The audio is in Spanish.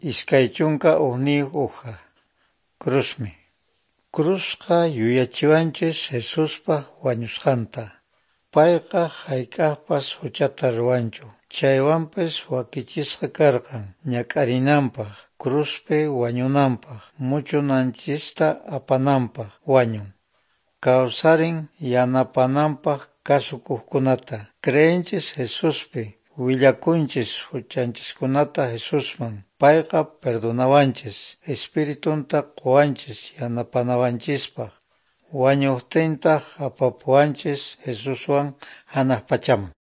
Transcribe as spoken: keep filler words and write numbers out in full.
Iskay chunka ugniyuq uja, cruzmi. Cruzqa yuyachiwanchis Jesuspaq wañusqanta. Payqa hayk'aqpas huchata ruwanchu. Chaywanpis wakichisqa karqan ñak'arinanpaq, cruzpi wañunanpaq, muchunanchista apananpaq wañun. Kawsarin yanapananpaq kasukuqkunata. Creyinchis Jesuspi, willakunchis huchanchiskunata Jesusman. Payqa perdonawanchis, Espiritunta quwanchis yanapanawanchispaq. Wañuqtintaq apapuwanchis Jesuswan hanaq pachaman.